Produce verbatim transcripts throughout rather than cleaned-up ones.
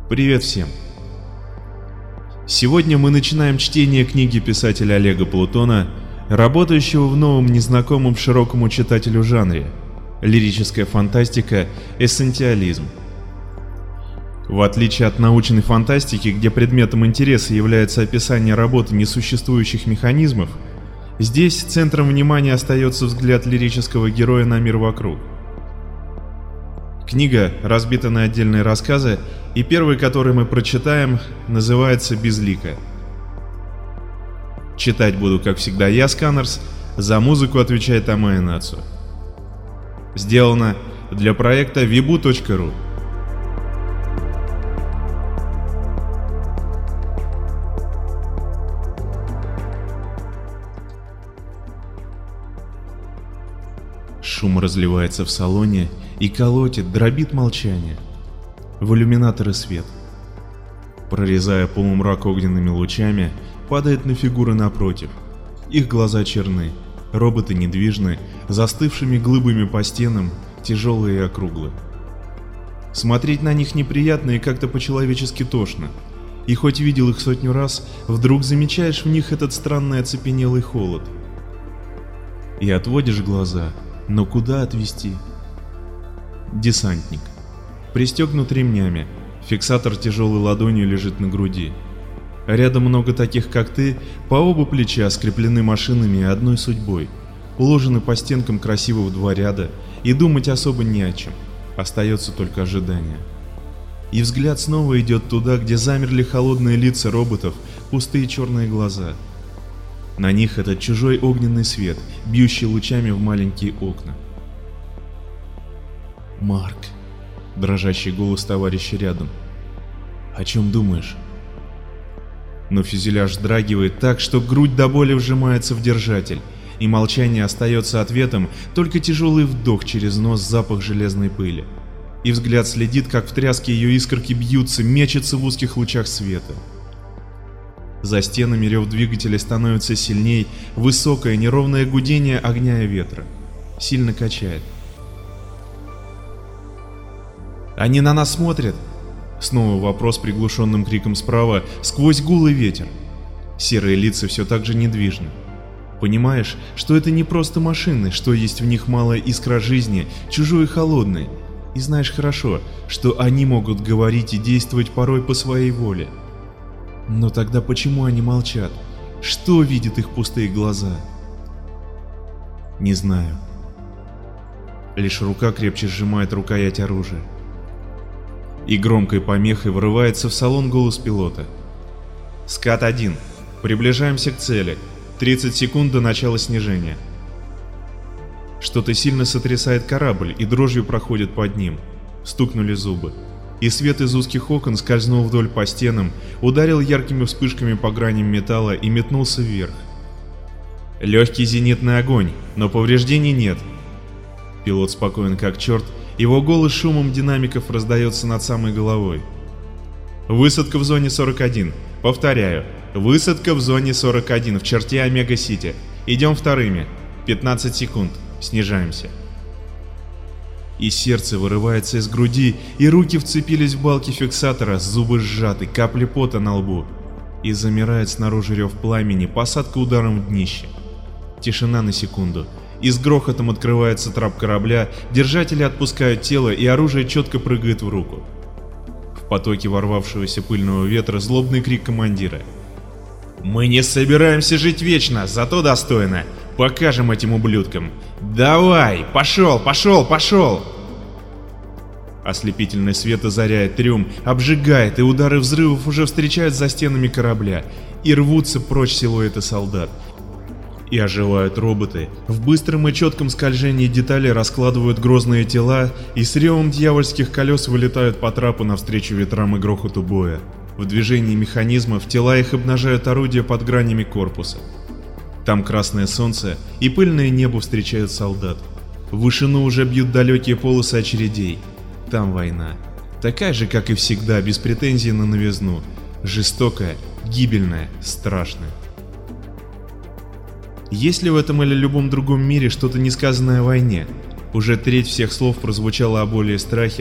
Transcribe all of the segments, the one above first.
Привет всем! Сегодня мы начинаем чтение книги писателя Олега Плутона, работающего в новом незнакомом широкому читателю жанре – лирическая фантастика, эссенциализм. В отличие от научной фантастики, где предметом интереса является описание работы несуществующих механизмов, здесь центром внимания остается взгляд лирического героя на мир вокруг. Книга разбита на отдельные рассказы, и первый, который мы прочитаем, называется «Безлико». Читать буду, как всегда, я, Сканерс, за музыку отвечает Амая Нацу. Сделано для проекта вибу точка ру. Шум разливается в салоне и колотит, дробит молчание. В иллюминаторы свет, прорезая полумрак огненными лучами, падает на фигуры напротив. Их глаза черны, роботы недвижны, застывшими глыбами по стенам, тяжелые и округлые. Смотреть на них неприятно и как-то по-человечески тошно. И хоть видел их сотню раз, вдруг замечаешь в них этот странный оцепенелый холод. И отводишь глаза, но куда отвести? Десантник. Пристегнут ремнями, фиксатор тяжелой ладонью лежит на груди. Рядом много таких, как ты, по оба плеча скреплены машинами и одной судьбой, уложены по стенкам красиво в два ряда, и думать особо не о чем, остается только ожидание. И взгляд снова идет туда, где замерли холодные лица роботов, пустые черные глаза. На них этот чужой огненный свет, бьющий лучами в маленькие окна. «Марк», — дрожащий голос товарища рядом, — «о чем думаешь?» Но фюзеляж вздрагивает так, что грудь до боли вжимается в держатель, и молчание остается ответом, только тяжелый вдох через нос, запах железной пыли. И взгляд следит, как в тряске ее искорки бьются, мечутся в узких лучах света. За стенами рев двигателя становится сильней, высокое неровное гудение огня и ветра. Сильно качает. «Они на нас смотрят!» Снова вопрос приглушенным криком справа, сквозь гул и ветер. Серые лица все так же недвижны. Понимаешь, что это не просто машины, что есть в них малая искра жизни, чужой и холодной. И знаешь хорошо, что они могут говорить и действовать порой по своей воле. Но тогда почему они молчат? Что видят их пустые глаза? Не знаю. Лишь рука крепче сжимает рукоять оружия. И громкой помехой врывается в салон голос пилота. «Скат один. Приближаемся к цели. тридцать секунд до начала снижения». Что-то сильно сотрясает корабль, и дрожью проходит под ним. Стукнули зубы. И свет из узких окон скользнул вдоль по стенам, ударил яркими вспышками по граням металла и метнулся вверх. Легкий зенитный огонь, но повреждений нет. Пилот спокоен как черт, его голос шумом динамиков раздается над самой головой. Высадка в зоне сорок один. Повторяю, высадка в зоне сорок один в черте Омега-Сити. Идем вторыми. пятнадцать секунд. Снижаемся. И сердце вырывается из груди, и руки вцепились в балки фиксатора, зубы сжаты, капли пота на лбу. И замирает снаружи рев пламени, посадка ударом в днище. Тишина на секунду. И с грохотом открывается трап корабля, держатели отпускают тело, и оружие четко прыгает в руку. В потоке ворвавшегося пыльного ветра злобный крик командира. «Мы не собираемся жить вечно, зато достойно! Покажем этим ублюдкам! Давай! Пошел, пошел, пошел!» Ослепительный свет озаряет трюм, обжигает, и удары взрывов уже встречают за стенами корабля, и рвутся прочь силуэты солдат. И оживают роботы, в быстром и четком скольжении деталей раскладывают грозные тела, и с ревом дьявольских колес вылетают по трапу навстречу ветрам и грохоту боя. В движении механизмов тела их обнажают орудия под гранями корпуса. Там красное солнце и пыльное небо встречают солдат. В вышину уже бьют далекие полосы очередей. Там война. Такая же, как и всегда, без претензий на новизну. Жестокая, гибельная, страшная. Есть ли в этом или любом другом мире что-то несказанное о войне? Уже треть всех слов прозвучала о боли и страхе,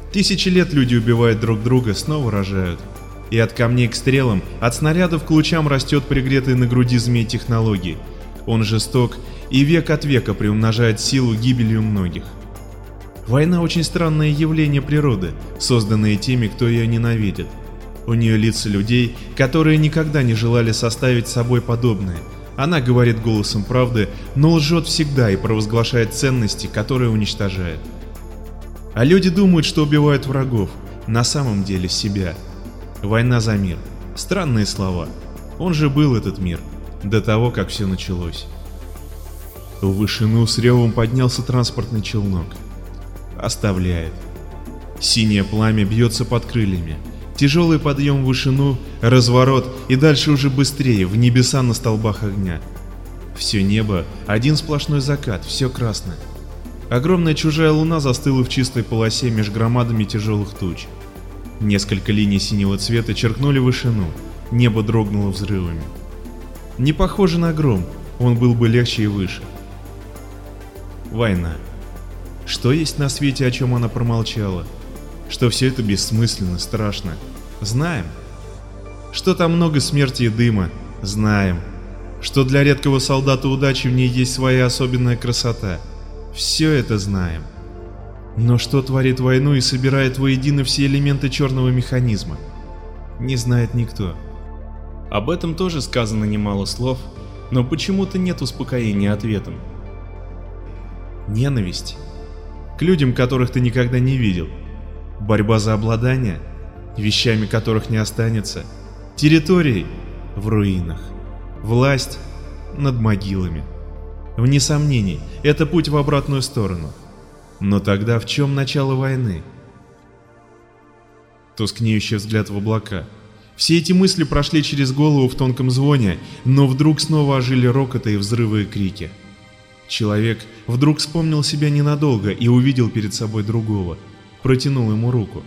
Тысячи лет люди убивают друг друга, снова рожают. И от камней к стрелам, от снарядов к лучам растет пригретый на груди змей технологии. Он жесток и век от века приумножает силу гибелью многих. Война очень странное явление природы, созданное теми, кто ее ненавидит. У нее лица людей, которые никогда не желали составить с собой подобное. Она говорит голосом правды, но лжет всегда и провозглашает ценности, которые уничтожает. А люди думают, что убивают врагов, на самом деле себя. Война за мир. Странные слова. Он же был этот мир, до того, как все началось. В вышину с ревом поднялся транспортный челнок. Оставляет. Синее пламя бьется под крыльями. Тяжелый подъем в вышину, разворот и дальше уже быстрее, в небеса на столбах огня. Все небо, один сплошной закат, все красное. Огромная чужая луна застыла в чистой полосе меж громадами тяжелых туч. Несколько линий синего цвета черкнули вышину, небо дрогнуло взрывами. Не похоже на гром, он был бы легче и выше. Война. Что есть на свете, о чем она промолчала? Что все это бессмысленно, страшно? Знаем. Что там много смерти и дыма? Знаем. Что для редкого солдата удачи в ней есть своя особенная красота? Все это знаем. Но что творит войну и собирает воедино все элементы черного механизма? Не знает никто. Об этом тоже сказано немало слов, но почему-то нет успокоения ответом. Ненависть. К людям, которых ты никогда не видел. Борьба за обладание, вещами которых не останется. Территорией в руинах. Власть над могилами. Вне сомнений, это путь в обратную сторону. Но тогда в чем начало войны? Тускнеющий взгляд в облака. Все эти мысли прошли через голову в тонком звоне, но вдруг снова ожили рокоты и взрывы и крики. Человек вдруг вспомнил себя ненадолго и увидел перед собой другого. Протянул ему руку.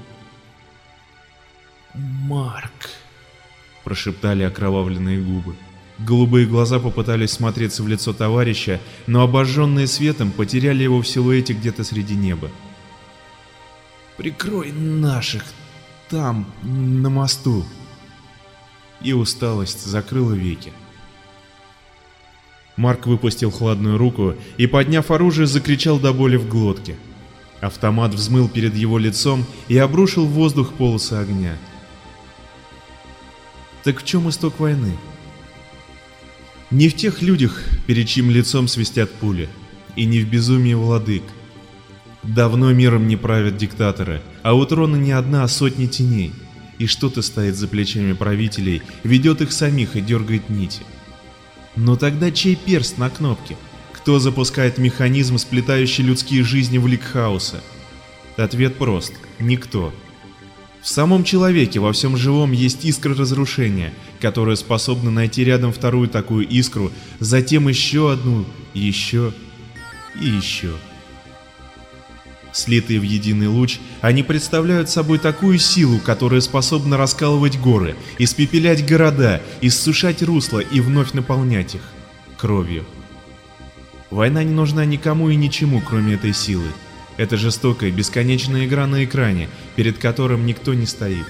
«Марк», — прошептали окровавленные губы. Голубые глаза попытались смотреться в лицо товарища, но обожженные светом потеряли его в силуэте где-то среди неба. «Прикрой наших там, на мосту». И усталость закрыла веки. Марк выпустил хладную руку и, подняв оружие, закричал до боли в глотке. Автомат взмыл перед его лицом и обрушил в воздух полосы огня. Так в чем исток войны? Не в тех людях, перед чьим лицом свистят пули, и не в безумии владык. Давно миром не правят диктаторы, а у трона не одна, а сотни теней, и что-то стоит за плечами правителей, ведет их самих и дергает нити. Но тогда чей перст на кнопке? Кто запускает механизм, сплетающий людские жизни в лик хаоса? Ответ прост – никто. В самом человеке, во всем живом есть искра разрушения, которая способна найти рядом вторую такую искру, затем еще одну, еще и еще. Слитые в единый луч, они представляют собой такую силу, которая способна раскалывать горы, испепелять города, иссушать русла и вновь наполнять их кровью. Война не нужна никому и ничему, кроме этой силы. Это жестокая, бесконечная игра на экране, перед которым никто не стоит.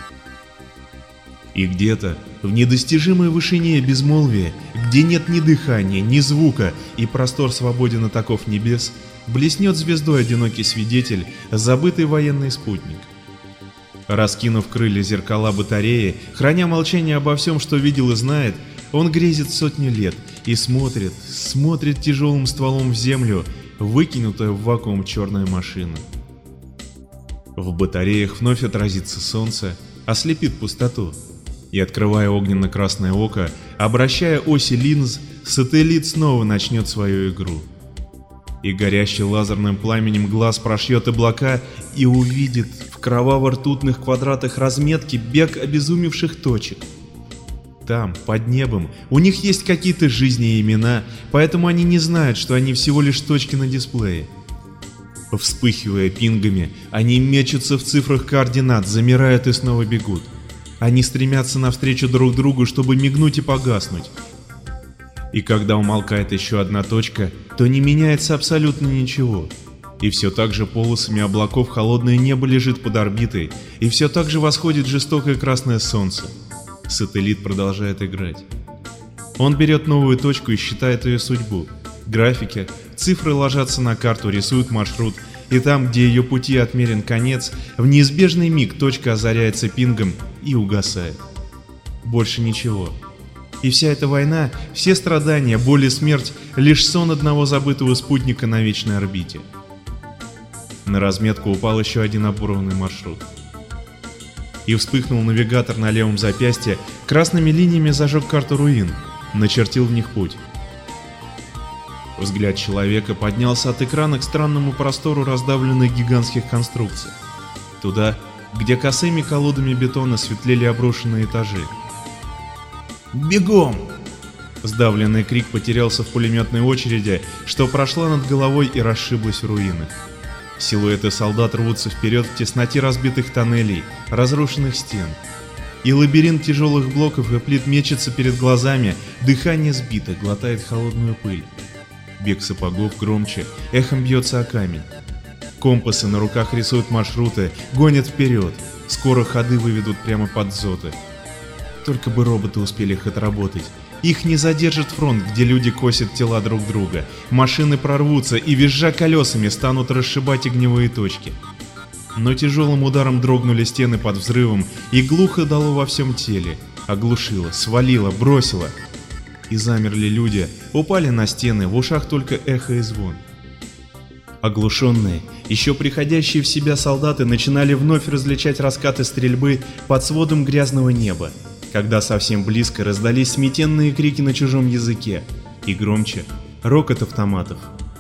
И где-то, в недостижимой вышине безмолвия, где нет ни дыхания, ни звука, и простор свободен от оков небес, блеснет звездой одинокий свидетель, забытый военный спутник. Раскинув крылья зеркала батареи, храня молчание обо всем, что видел и знает, он грезит сотню лет и смотрит, смотрит тяжелым стволом в землю, выкинутая в вакуум черная машина. В батареях вновь отразится солнце, ослепит пустоту, и, открывая огненно-красное око, обращая оси линз, сателлит снова начнет свою игру. И горящий лазерным пламенем глаз прошьет облака и увидит в кроваво-ртутных квадратах разметки бег обезумевших точек. Там, под небом, у них есть какие-то жизни и имена, поэтому они не знают, что они всего лишь точки на дисплее. Вспыхивая пингами, они мечутся в цифрах координат, замирают и снова бегут. Они стремятся навстречу друг другу, чтобы мигнуть и погаснуть. И когда умолкает еще одна точка, то не меняется абсолютно ничего. И все так же полосами облаков холодное небо лежит под орбитой, и все так же восходит жестокое красное солнце. Сателлит продолжает играть. Он берет новую точку и считает ее судьбу. Графики, цифры ложатся на карту, рисуют маршрут, и там, где ее пути отмерен конец, в неизбежный миг точка озаряется пингом и угасает. Больше ничего. И вся эта война, все страдания, боль и смерть — лишь сон одного забытого спутника на вечной орбите. На разметку упал еще один оборванный маршрут. И вспыхнул навигатор на левом запястье, красными линиями зажег карту руин, начертил в них путь. Взгляд человека поднялся от экрана к странному простору раздавленных гигантских конструкций. Туда, где косыми колодами бетона светлели оброшенные этажи. «Бегом!» Сдавленный крик потерялся в пулеметной очереди, что прошла над головой и расшиблась в руинах. Силуэты солдат рвутся вперед в тесноте разбитых тоннелей, разрушенных стен. И лабиринт тяжелых блоков и плит мечется перед глазами, дыхание сбито, глотает холодную пыль. Бег сапогов громче, эхом бьется о камень. Компасы на руках рисуют маршруты, гонят вперед, скоро ходы выведут прямо под дзоты. Только бы роботы успели их отработать. Их не задержит фронт, где люди косят тела друг друга. Машины прорвутся и, визжа колесами, станут расшибать огневые точки. Но тяжелым ударом дрогнули стены под взрывом, и глухо дало во всем теле. Оглушило, свалило, бросило. И замерли люди, упали на стены, в ушах только эхо и звон. Оглушенные, еще приходящие в себя солдаты начинали вновь различать раскаты стрельбы под сводом грязного неба, когда совсем близко раздались сметенные крики на чужом языке, и громче рокот автоматов.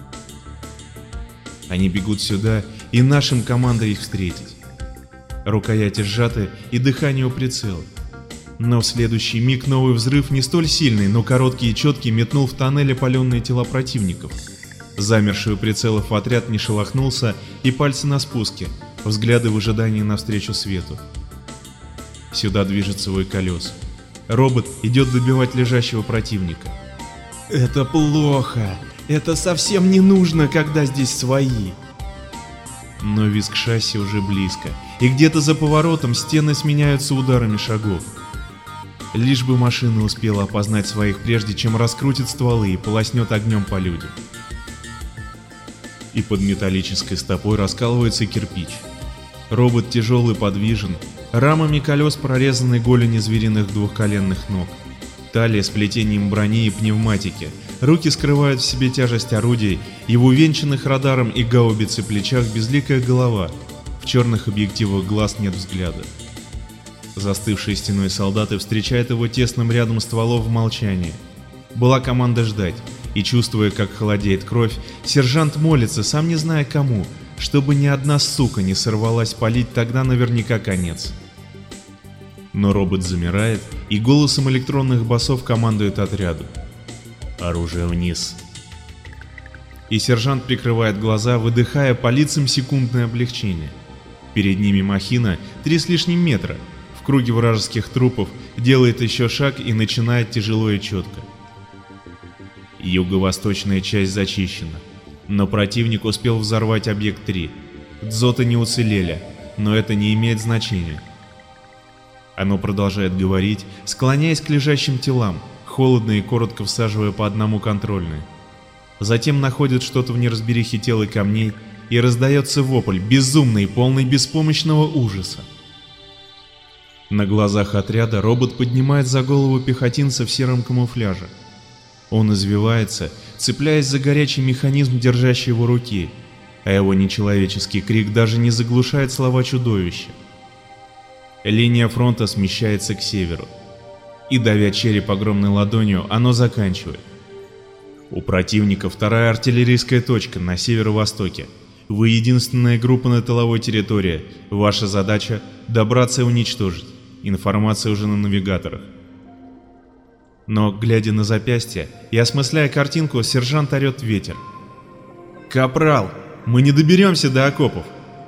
Они бегут сюда, и нашим команда их встретить. Рукояти сжаты и дыхание у прицела. Но в следующий миг новый взрыв, не столь сильный, но короткий и четкий, метнул в тоннель опаленные тела противников. Замерший у прицелов отряд не шелохнулся, и пальцы на спуске, взгляды в ожидании навстречу свету. Сюда движется вой колес. Робот идет добивать лежащего противника. Это плохо. Это совсем не нужно, когда здесь свои. Но визг шасси уже близко, и где-то за поворотом стены сменяются ударами шагов. Лишь бы машина успела опознать своих, прежде чем раскрутит стволы и полоснет огнем по людям. И под металлической стопой раскалывается кирпич. Робот тяжелый, подвижен, рамами колес прорезаны голени звериных двухколенных ног. Талия с плетением брони и пневматики, руки скрывают в себе тяжесть орудий, и в увенчанных радаром и гаубицы плечах безликая голова, в черных объективах глаз нет взгляда. Застывшие стеной солдаты встречают его тесным рядом стволов в молчании. Была команда ждать, и чувствуя, как холодеет кровь, сержант молится, сам не зная кому, чтобы ни одна сука не сорвалась палить, тогда наверняка конец. Но робот замирает и голосом электронных басов командует отряду. Оружие вниз. И сержант прикрывает глаза, выдыхая по лицам секундное облегчение. Перед ними махина, три с лишним метра, в круге вражеских трупов, делает еще шаг и начинает тяжело и четко. Юго-восточная часть зачищена, но противник успел взорвать объект три. Дзоты не уцелели, но это не имеет значения. Оно продолжает говорить, склоняясь к лежащим телам, холодно и коротко всаживая по одному контрольные. Затем находит что-то в неразберихе тел и камней, и раздается вопль, безумный, полный беспомощного ужаса. На глазах отряда робот поднимает за голову пехотинца в сером камуфляже. Он извивается, цепляясь за горячий механизм, держащий его руки, а его нечеловеческий крик даже не заглушает слова чудовища. Линия фронта смещается к северу, и, давя череп огромной ладонью, оно заканчивает. У противника вторая артиллерийская точка на северо-востоке. Вы единственная группа на тыловой территории. Ваша задача — добраться и уничтожить. Информация уже на навигаторах. Но, глядя на запястье и осмысляя картинку, сержант орет в ветер. «Капрал, мы не доберемся до окопов!»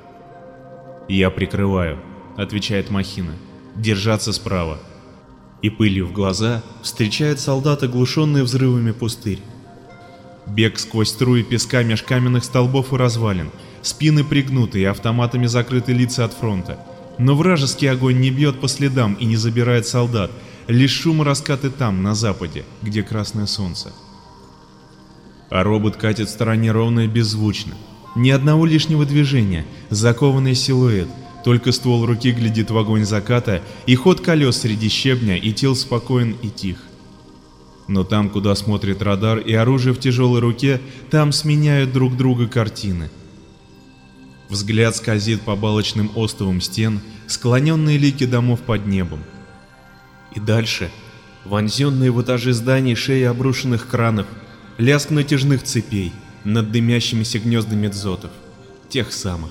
«Я прикрываю», — отвечает махина. «Держаться справа». И пылью в глаза встречает солдат, оглушенный взрывами пустырь. Бег сквозь струи песка меж каменных столбов и развалин, спины пригнуты и автоматами закрыты лица от фронта. Но вражеский огонь не бьет по следам и не забирает солдат, лишь шум и раскаты там, на западе, где красное солнце. А робот катит в стороне ровно и беззвучно. Ни одного лишнего движения, закованный силуэт, только ствол руки глядит в огонь заката, и ход колес среди щебня, и тел спокоен и тих. Но там, куда смотрит радар и оружие в тяжелой руке, там сменяют друг друга картины. Взгляд скользит по балочным остовам стен, склоненные лики домов под небом. И дальше вонзенные в этажи зданий шеи обрушенных кранов, лязг натяжных цепей над дымящимися гнездами дзотов, тех самых.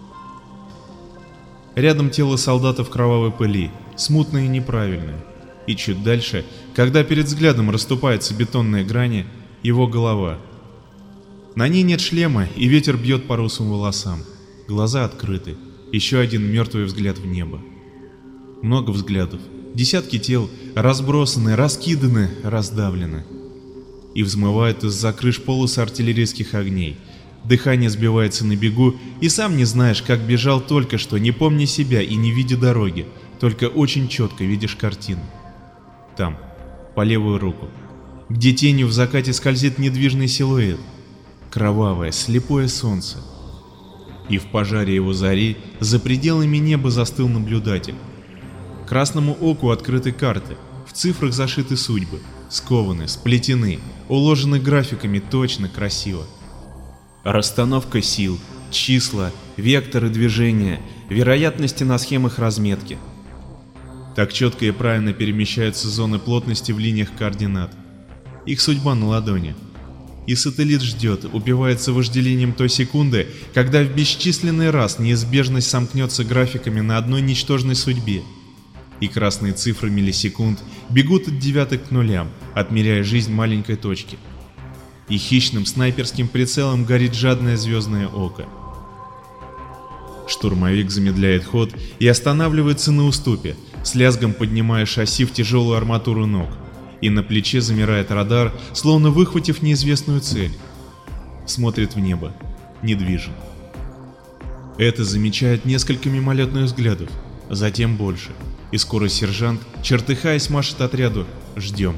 Рядом тело солдата в кровавой пыли, смутное и неправильное. И чуть дальше, когда перед взглядом расступаются бетонные грани, его голова. На ней нет шлема, и ветер бьет по русым волосам. Глаза открыты, еще один мертвый взгляд в небо. Много взглядов, десятки тел, разбросаны, раскиданы, раздавлены. И взмывают из-за крыш полосы артиллерийских огней. Дыхание сбивается на бегу, и сам не знаешь, как бежал только что, не помня себя и не видя дороги, только очень четко видишь картину. Там, по левую руку, где тенью в закате скользит недвижный силуэт, кровавое, слепое солнце. И в пожаре его зари за пределами неба застыл наблюдатель. Красному оку открыты карты, в цифрах зашиты судьбы, скованы, сплетены, уложены графиками точно, красиво. Расстановка сил, числа, векторы движения, вероятности на схемах разметки. Так четко и правильно перемещаются зоны плотности в линиях координат. Их судьба на ладони. И сателлит ждет, упивается вожделением той секунды, когда в бесчисленный раз неизбежность сомкнется графиками на одной ничтожной судьбе. И красные цифры миллисекунд бегут от девяток к нулям, отмеряя жизнь маленькой точки. И хищным снайперским прицелом горит жадное звездное око. Штурмовик замедляет ход и останавливается на уступе, с лязгом поднимая шасси в тяжелую арматуру ног, и на плече замирает радар, словно выхватив неизвестную цель. Смотрит в небо, недвижим. Это замечает несколько мимолетных взглядов, затем больше, и скоро сержант, чертыхаясь, машет отряду: «Ждем».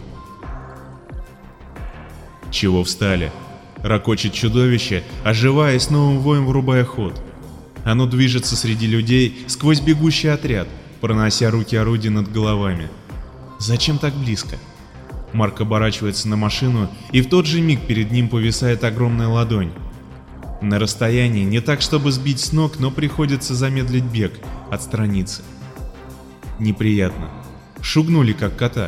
«Чего встали?» — ракочет чудовище, оживая с новым воем, врубая ход. Оно движется среди людей сквозь бегущий отряд, пронося руки орудий над головами. Зачем так близко? Марк оборачивается на машину, и в тот же миг перед ним повисает огромная ладонь. На расстоянии, не так чтобы сбить с ног, но приходится замедлить бег, отстраниться. Неприятно. Шугнули как кота.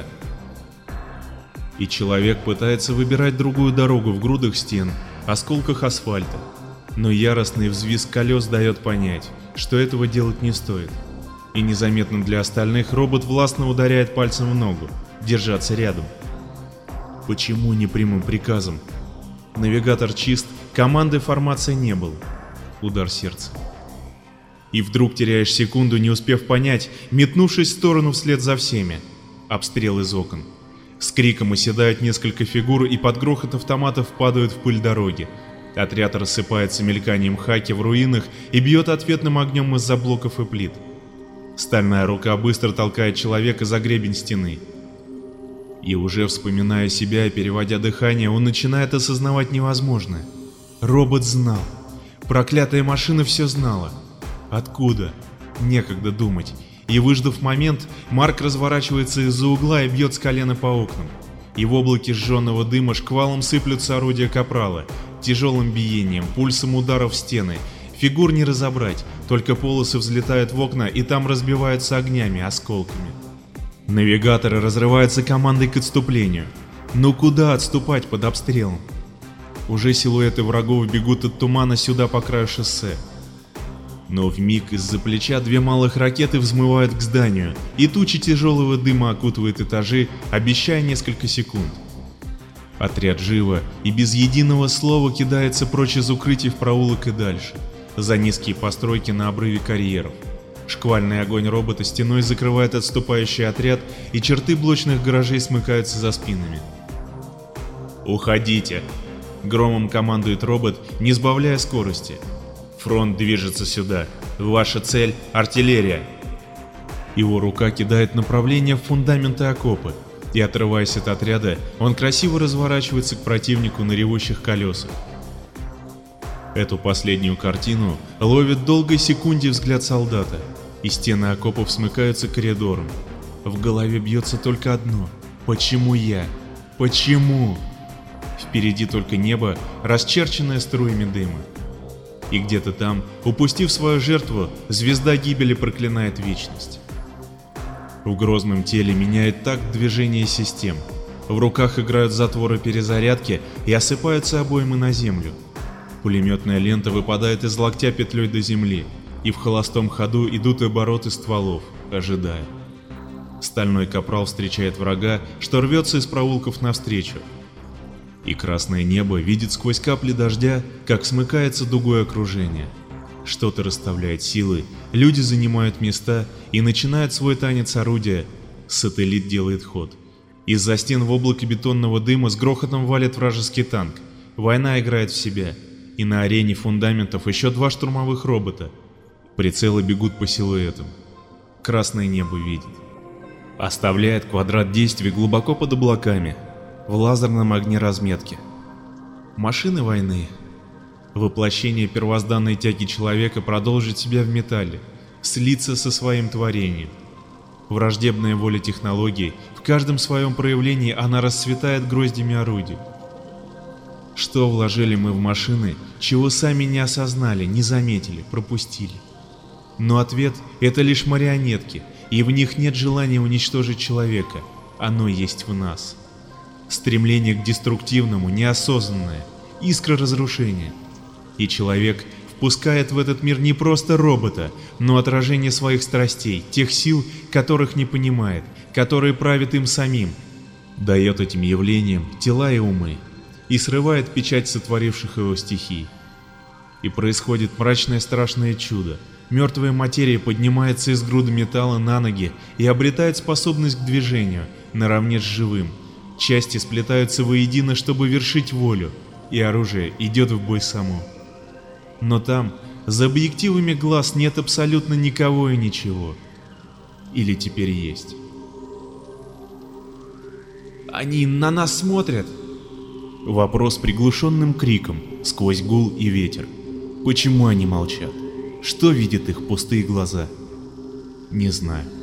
И человек пытается выбирать другую дорогу в грудах стен, осколках асфальта. Но яростный взвизг колес дает понять, что этого делать не стоит. И незаметно для остальных робот властно ударяет пальцем в ногу, держаться рядом. Почему не прямым приказом? Навигатор чист, команды формации не было. Удар сердца. И вдруг теряешь секунду, не успев понять, метнувшись в сторону вслед за всеми. Обстрел из окон. С криком оседают несколько фигур, и под грохот автоматов падают в пыль дороги. Отряд рассыпается мельканием хаки в руинах и бьет ответным огнем из-за блоков и плит. Стальная рука быстро толкает человека за гребень стены. И уже вспоминая себя и переводя дыхание, он начинает осознавать невозможное. Робот знал. Проклятая машина все знала. Откуда? Некогда думать. И выждав момент, Марк разворачивается из-за угла и бьет с колена по окнам. И в облаке сжженного дыма шквалом сыплются орудия капрала, тяжелым биением, пульсом ударов в стены. Фигур не разобрать, только полосы взлетают в окна и там разбиваются огнями, осколками. Навигаторы разрываются командой к отступлению. Но куда отступать под обстрелом? Уже силуэты врагов бегут от тумана сюда по краю шоссе. Но вмиг из-за плеча две малых ракеты взмывают к зданию, и тучи тяжелого дыма окутывает этажи, обещая несколько секунд. Отряд живо и без единого слова кидается прочь из укрытий в проулок и дальше, за низкие постройки на обрыве карьеров. Шквальный огонь робота стеной закрывает отступающий отряд, и черты блочных гаражей смыкаются за спинами. «Уходите!» — громом командует робот, не сбавляя скорости. В Фронт движется сюда. Ваша цель — артиллерия. Его рука кидает направление в фундаменты окопа, и, отрываясь от отряда, он красиво разворачивается к противнику на ревущих колесах. Эту последнюю картину ловит долгой секунде взгляд солдата, и стены окопов смыкаются коридором. В голове бьется только одно: почему я? Почему? Впереди только небо, расчерченное струями дыма. И где-то там, упустив свою жертву, звезда гибели проклинает вечность. В грозном теле меняет такт движения систем. В руках играют затворы перезарядки и осыпаются обоймы на землю. Пулеметная лента выпадает из локтя петлей до земли, и в холостом ходу идут обороты стволов, ожидая. Стальной капрал встречает врага, что рвется из проулков навстречу. И красное небо видит сквозь капли дождя, как смыкается дугой окружение. Что-то расставляет силы, люди занимают места и начинают свой танец орудия. Сателлит делает ход. Из-за стен в облаке бетонного дыма с грохотом валит вражеский танк. Война играет в себя. И на арене фундаментов еще два штурмовых робота. Прицелы бегут по силуэтам. Красное небо видит. Оставляет квадрат действий глубоко под облаками, в лазерном огне разметки. Машины войны. Воплощение первозданной тяги человека продолжить себя в металле, слиться со своим творением. Враждебная воля технологий, в каждом своем проявлении она расцветает гроздями орудий. Что вложили мы в машины, чего сами не осознали, не заметили, пропустили? Но ответ — это лишь марионетки, и в них нет желания уничтожить человека, оно есть в нас. Стремление к деструктивному, неосознанное, искра разрушения. И человек впускает в этот мир не просто робота, но отражение своих страстей, тех сил, которых не понимает, которые правят им самим, дает этим явлениям тела и умы, и срывает печать сотворивших его стихий. И происходит мрачное страшное чудо. Мертвая материя поднимается из груды металла на ноги и обретает способность к движению, наравне с живым. Части сплетаются воедино, чтобы вершить волю, и оружие идет в бой само. Но там, за объективами глаз, нет абсолютно никого и ничего. Или теперь есть? «Они на нас смотрят!» Вопрос приглушенным криком, сквозь гул и ветер. Почему они молчат? Что видят их пустые глаза? Не знаю.